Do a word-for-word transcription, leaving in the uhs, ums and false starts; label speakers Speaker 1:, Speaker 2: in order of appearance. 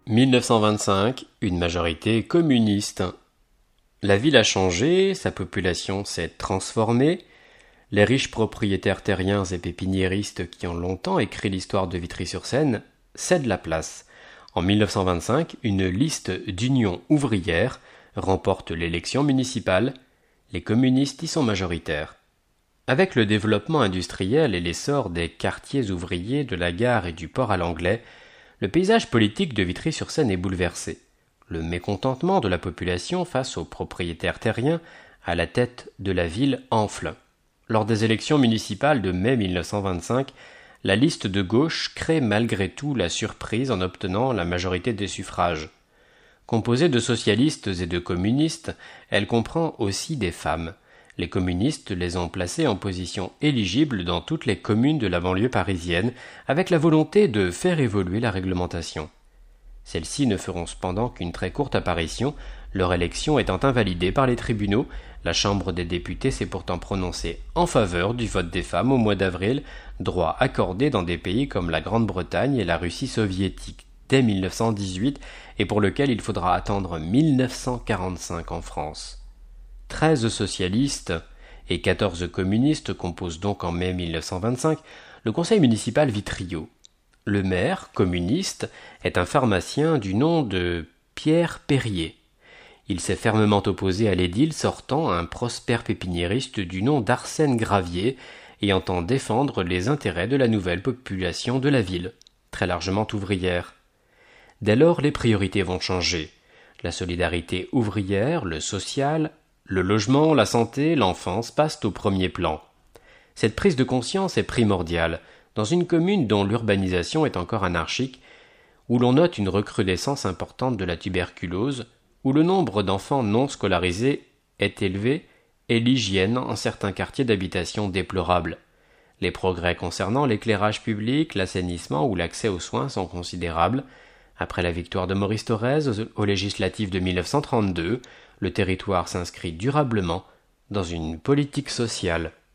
Speaker 1: mille neuf cent vingt-cinq, une majorité communiste. La ville a changé, sa population s'est transformée. Les riches propriétaires terriens et pépiniéristes qui ont longtemps écrit l'histoire de Vitry-sur-Seine cèdent la place. En mille neuf cent vingt-cinq, une liste d'union ouvrière remporte l'élection municipale. Les communistes y sont majoritaires. Avec le développement industriel et l'essor des quartiers ouvriers de la gare et du port à l'Anglais, le paysage politique de Vitry-sur-Seine est bouleversé. Le mécontentement de la population face aux propriétaires terriens à la tête de la ville enfle. Lors des élections municipales de mai mille neuf cent vingt-cinq, la liste de gauche crée malgré tout la surprise en obtenant la majorité des suffrages. Composée de socialistes et de communistes, elle comprend aussi des femmes. Les communistes les ont placées en position éligible dans toutes les communes de la banlieue parisienne, avec la volonté de faire évoluer la réglementation. Celles-ci ne feront cependant qu'une très courte apparition, leur élection étant invalidée par les tribunaux. La Chambre des députés s'est pourtant prononcée en faveur du vote des femmes au mois d'avril, droit accordé dans des pays comme la Grande-Bretagne et la Russie soviétique dès mille neuf cent dix-huit et pour lequel il faudra attendre mille neuf cent quarante-cinq en France. Treize socialistes et quatorze communistes composent donc en mai mille neuf cent vingt-cinq le conseil municipal Vitrio. Le maire, communiste, est un pharmacien du nom de Pierre Perrier. Il s'est fermement opposé à l'édile sortant, un prospère pépiniériste du nom d'Arsène Gravier, et entend défendre les intérêts de la nouvelle population de la ville, très largement ouvrière. Dès lors, les priorités vont changer. La solidarité ouvrière, le social, le logement, la santé, l'enfance passent au premier plan. Cette prise de conscience est primordiale dans une commune dont l'urbanisation est encore anarchique, où l'on note une recrudescence importante de la tuberculose, où le nombre d'enfants non scolarisés est élevé et l'hygiène en certains quartiers d'habitation déplorable. Les progrès concernant l'éclairage public, l'assainissement ou l'accès aux soins sont considérables. Après la victoire de Maurice Thorez aux législatives de mille neuf cent trente-deux, le territoire s'inscrit durablement dans une politique sociale.